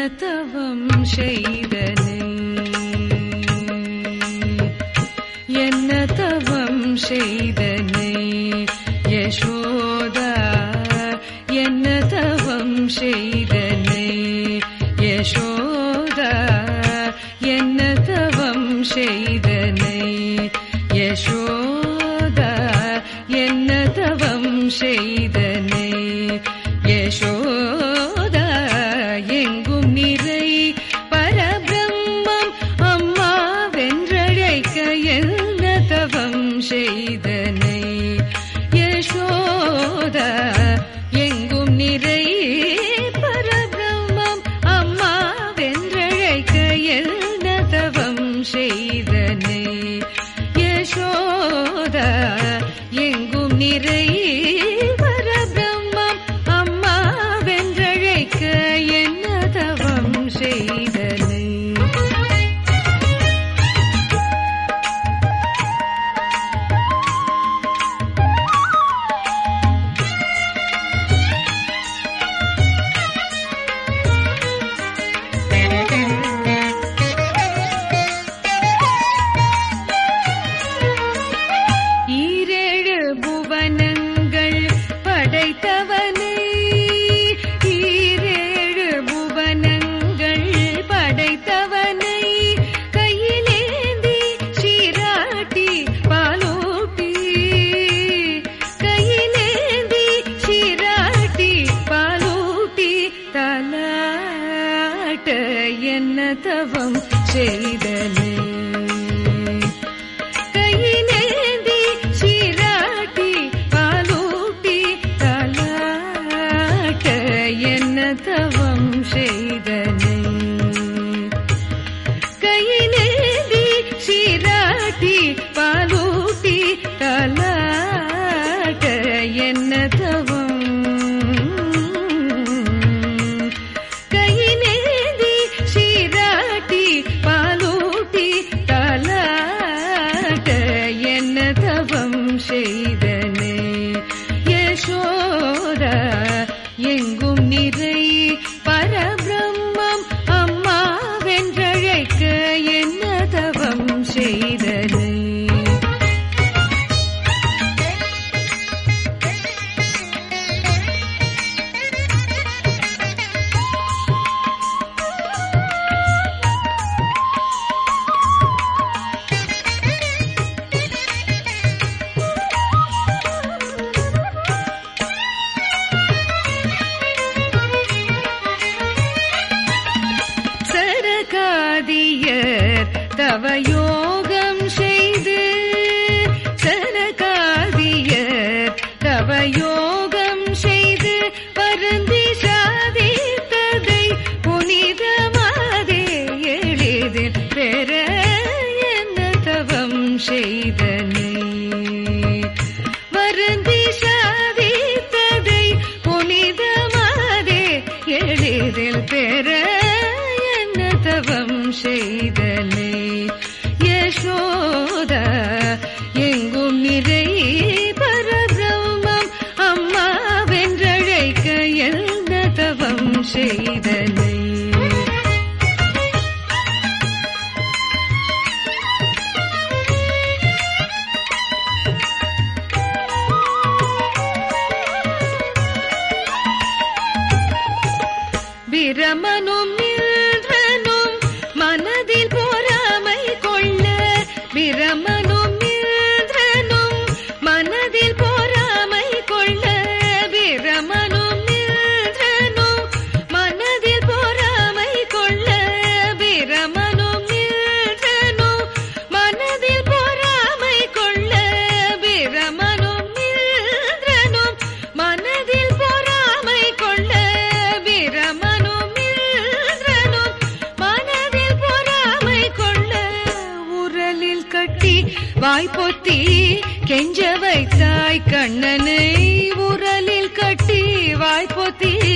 தவம் செய்தனை என்ன தவம் செய்தனை யசோதா என்ன தவம் செய்தனை யசோதா என்ன தவம் செய்தனை யசோதா என்ன தவம் செய்தனை யசோதா எங்கும் நிறை பரபிரம்மம் அம்மா வென்றழைக்க என்ன தவம் செய்தனை யசோதா எங்கும் நிறை பரபிரம்மம் அம்மா வென்றழைக்க என்ன தவம் செய்தனை யசோதா எங்கும் நிறை பரபிரம்மம் அம்மா வென்றழைக்க என்ன தவம் செய்தனை என்ன தவம் செய்தனை கையிலேந்தி சீராட்டி பாலூட்டி தாலாட்ட என்ன தவம் செய்தனை கையிலேந்தி சீராட்டி பாலூட்டி தாலாட்ட என்ன தவம் செய்தனை யசோதா எங்கும் நிறை பரபிரம்மம் அம்மா வென்றழைக்க என்ன தவம் செய்தனை தவயோகம் செய்து சனகாதியர் தவயோகம் செய்து பருந்தி சாதித்ததை புனிதமாதே எளிதில் பெற என்ன தவம் செய்தனை வருந்தி சாதித்ததை புனிதமாதே எளிதில் பெற என்ன தவம் செய்தனை யசோதா எங்கும் நிறை பரபிரம்மம் அம்மா வென்றழைக்க என்ன தவம் செய்தனை பிரமனும் இந்திரனும் மனதில் பொறாமை கொள்ள பிரமனும் இந்திரனும் மனதில் பொறாமை கொள்ள பிரமனும் இந்திரனும் மனதில் பொறாமை கொள்ள பிரமனும் இந்திரனும் மனதில் பொறாமை கொள்ள பிரமனும் இந்திரனும் மனதில் பொறாமை கொள்ள பிரமனும் இந்திரனும் மனதில் பொறாமை கொள்ள உரலில் கட்டி வாய்ப்பொத்தி கெஞ்ச வைத்தாய் கண்ணனை உரலில் கட்டி வாய்ப்பொத்தி